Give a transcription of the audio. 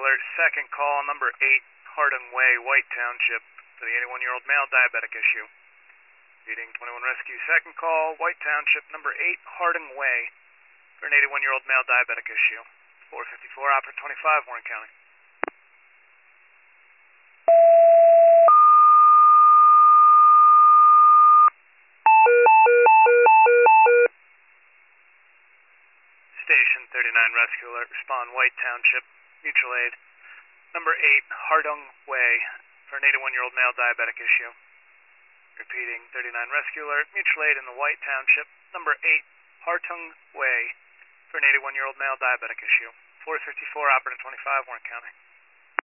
alert, second call, number 8, Harding Way, White Township, for the 81-year-old male diabetic issue. Repeating 21 rescue, second call, White Township, number 8, Harding Way, for an 81-year-old male diabetic issue. 454, operator 25, Warren County. Station 39 rescue alert, respond White Township, mutual aid. Number 8, Hardung Way, for an 81-year-old male diabetic issue. Repeating 39 rescue alert, mutual aid in the White Township. Number 8, Hartung Way, for an 81-year-old male diabetic issue. 454, operator 25, Warren County.